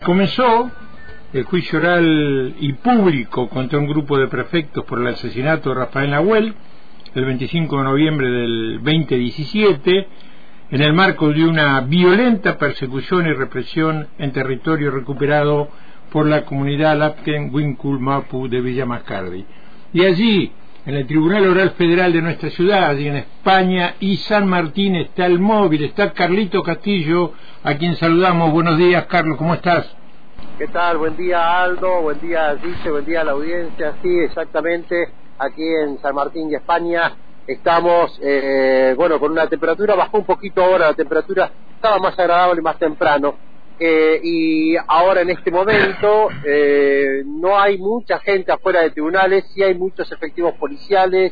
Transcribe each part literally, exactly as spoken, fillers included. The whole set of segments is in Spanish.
Comenzó el juicio oral y público contra un grupo de prefectos por el asesinato de Rafael Nahuel el veinticinco de noviembre del veinte diecisiete, en el marco de una violenta persecución y represión en territorio recuperado por la comunidad Lapken Winkul Mapu de Villa Mascardi. Y allí, en el Tribunal Oral Federal de nuestra ciudad, allí en España y San Martín, está el móvil, está Carlito Castillo, a quien saludamos. Buenos días, Carlos, ¿cómo estás? ¿Qué tal? Buen día, Aldo, buen día, Dice, buen día a la audiencia. Sí, exactamente, aquí en San Martín y España estamos, eh, bueno, con una temperatura, bajó un poquito ahora, la temperatura estaba más agradable y más temprano, eh, y ahora en este momento eh, no hay mucha gente afuera de tribunales, sí hay muchos efectivos policiales,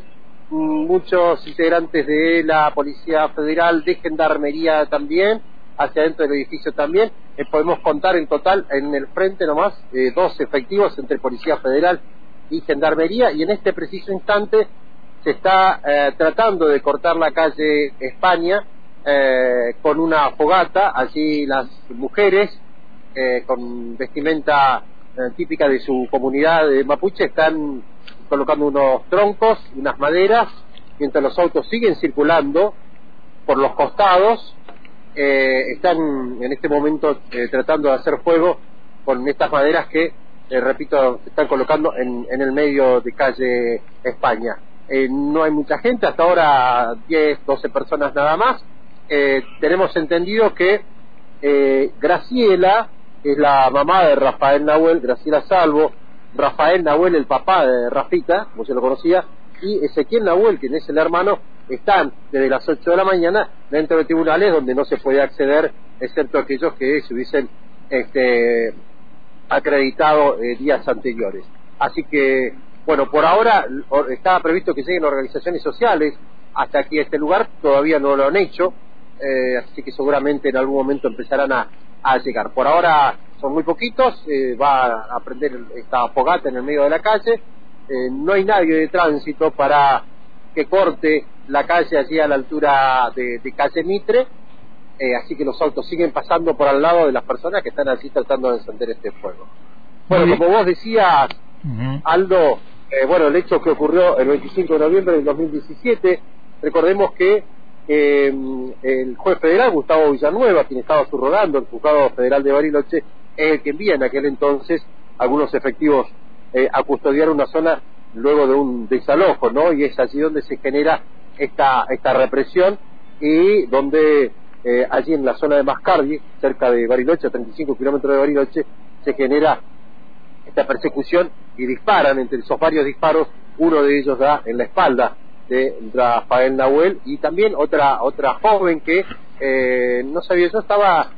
muchos integrantes de la Policía Federal, de Gendarmería también, hacia dentro del edificio también. Eh, podemos contar en total, en el frente nomás, eh, dos efectivos entre Policía Federal y Gendarmería, y en este preciso instante se está eh, tratando de cortar la calle España eh, con una fogata. Allí las mujeres eh, con vestimenta eh, típica de su comunidad de mapuche están colocando unos troncos, unas maderas, mientras los autos siguen circulando por los costados. Eh, están en este momento eh, tratando de hacer fuego con estas maderas que, eh, repito, se están colocando en, en el medio de calle España. Eh, no hay mucha gente, hasta ahora diez, doce personas nada más. Eh, tenemos entendido que eh, Graciela, que es la mamá de Rafael Nahuel, Graciela Salvo, Rafael Nahuel, el papá de Rafita, como se lo conocía, y Ezequiel Nahuel, quien es el hermano, están desde las ocho de la mañana dentro de tribunales donde no se puede acceder, excepto aquellos que se hubiesen este, acreditado eh, días anteriores. Así que, bueno, por ahora estaba previsto que lleguen organizaciones sociales hasta aquí a este lugar, todavía no lo han hecho, eh, así que seguramente en algún momento empezarán a, a llegar. Por ahora son muy poquitos, eh, va a prender esta fogata en el medio de la calle, eh, no hay nadie de tránsito para que corte la calle allí a la altura de, de calle Mitre, eh, así que los autos siguen pasando por al lado de las personas que están allí tratando de encender este fuego. Bueno, como vos decías, uh-huh. Aldo, eh, bueno, el hecho que ocurrió el veinticinco de noviembre del dos mil diecisiete, recordemos que eh, el juez federal Gustavo Villanueva, quien estaba subrogando el juzgado federal de Bariloche, es el que envía en aquel entonces algunos efectivos eh, a custodiar una zona luego de un desalojo, ¿no? Y es allí donde se genera esta esta represión, y donde eh, allí en la zona de Mascardi, cerca de Bariloche, a treinta y cinco kilómetros de Bariloche, se genera esta persecución y disparan. Entre esos varios disparos, uno de ellos da en la espalda de Rafael Nahuel, y también otra otra joven que eh, no sabía, yo estaba,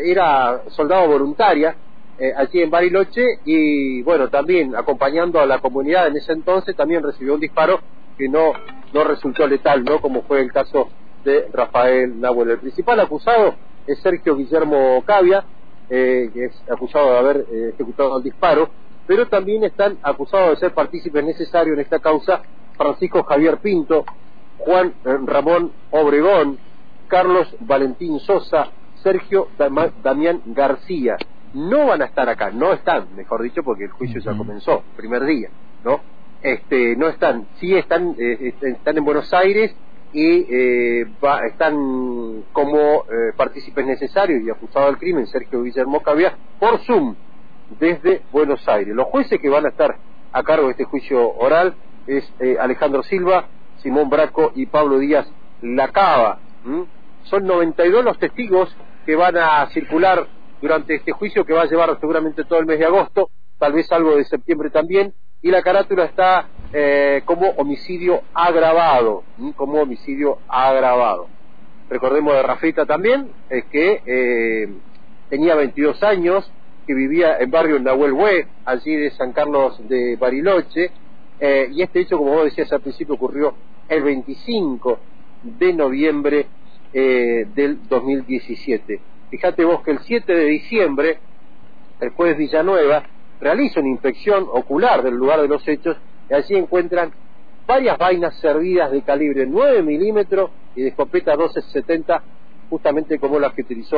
era soldado voluntaria eh, allí en Bariloche, y bueno, también acompañando a la comunidad en ese entonces, también recibió un disparo que no no resultó letal, ¿no? Como fue el caso de Rafael Nahuel. El principal acusado es Sergio Guillermo Cavia, eh, que es acusado de haber eh, ejecutado el disparo, pero también están acusados de ser partícipes necesarios en esta causa Francisco Javier Pinto, Juan Ramón Obregón, Carlos Valentín Sosa, Sergio Dam- Damián García. No van a estar acá, no están, mejor dicho, porque el juicio ya comenzó, primer día, ¿no? Este, no están, sí están, eh, están en Buenos Aires y eh, va, están como eh, partícipes necesarios y acusados del crimen Sergio Guillermo Cavia por Zoom desde Buenos Aires. Los jueces que van a estar a cargo de este juicio oral es eh, Alejandro Silva, Simón Braco y Pablo Díaz Lacaba. ¿Mm? Son noventa y dos los testigos que van a circular durante este juicio, que va a llevar seguramente todo el mes de agosto, tal vez algo de septiembre también, y la carátula está eh, como homicidio agravado, ¿m? como homicidio agravado. Recordemos de Rafita también, eh, que eh, tenía veintidós años, que vivía en barrio Nahuel Hué, allí de San Carlos de Bariloche, eh, y este hecho, como vos decías al principio, ocurrió el veinticinco de noviembre eh, del dos mil diecisiete. Fíjate vos que el siete de diciembre, el juez Villanueva realiza una inspección ocular del lugar de los hechos, y allí encuentran varias vainas servidas de calibre nueve milímetros y de escopeta doce setenta, justamente como las que utilizó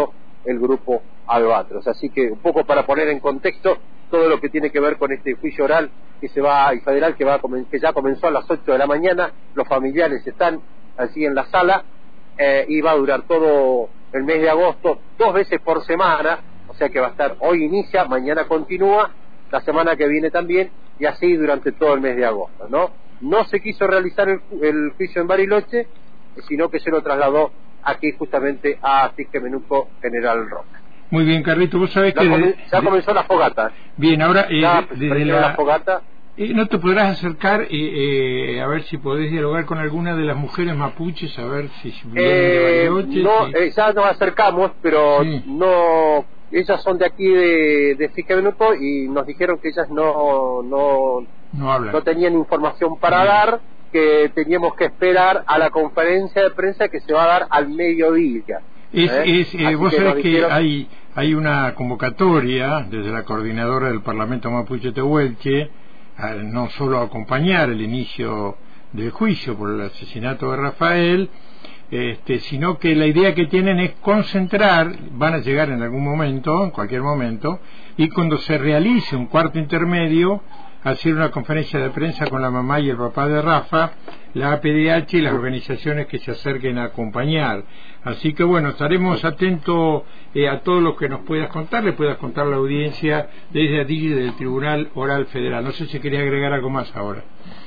el grupo Albatros. Así que un poco para poner en contexto todo lo que tiene que ver con este juicio oral que se va y federal que va a que ya comenzó a las ocho de la mañana, los familiares están así en la sala, eh, y va a durar todo el mes de agosto, dos veces por semana, o sea que va a estar, hoy inicia, mañana continúa, la semana que viene también, y así durante todo el mes de agosto, ¿no? No se quiso realizar el, el juicio en Bariloche, sino que se lo trasladó aquí justamente a Fisquemenuco General Roca. Muy bien, Carlito, vos sabés que... Ya, de, ya comenzó de, la fogata. Bien, ahora... Eh, ya, de, desde la, la fogata... Eh, ¿No te podrás acercar eh, eh, a ver si podés dialogar con alguna de las mujeres mapuches, a ver si vienen eh, de Bariloche? No, si... eh, ya nos acercamos, pero sí. no... Ellas son de aquí de, de Fisquemenuco y nos dijeron que ellas no no, no, hablan. no tenían información para Bien. dar, que teníamos que esperar a la conferencia de prensa que se va a dar al mediodía. Es, ¿eh? es, eh, vos sabés que dijeron... hay, hay una convocatoria desde la coordinadora del Parlamento Mapuche Tehuelche, a no solo acompañar el inicio del juicio por el asesinato de Rafael, este, sino que la idea que tienen es concentrar, van a llegar en algún momento, en cualquier momento, y cuando se realice un cuarto intermedio, hacer una conferencia de prensa con la mamá y el papá de Rafa, la A P D H y las organizaciones que se acerquen a acompañar. Así que bueno, estaremos atentos eh, a todo lo que nos puedas contar, le puedas contar a la audiencia desde allí del Tribunal Oral Federal. No sé si quería agregar algo más ahora.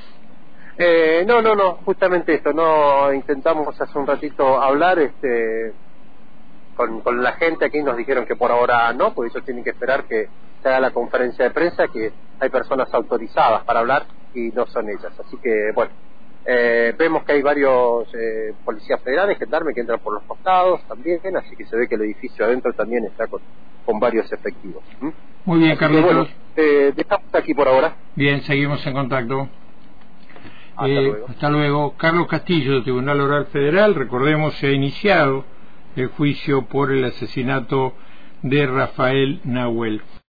Eh, no, no, no, justamente esto, no intentamos hace un ratito hablar este con, con la gente aquí, nos dijeron que por ahora no, porque ellos tienen que esperar que se haga la conferencia de prensa, que hay personas autorizadas para hablar y no son ellas, así que bueno, eh, vemos que hay varios eh, policías federales, gendarmes que entran por los costados también, así que se ve que el edificio adentro también está con, con varios efectivos. ¿Mm? Muy bien, Carlos. Bueno, eh, dejamos aquí por ahora. Bien, seguimos en contacto. Hasta, eh, luego. hasta luego. Carlos Castillo, del Tribunal Oral Federal, recordemos, se ha iniciado el juicio por el asesinato de Rafael Nahuel.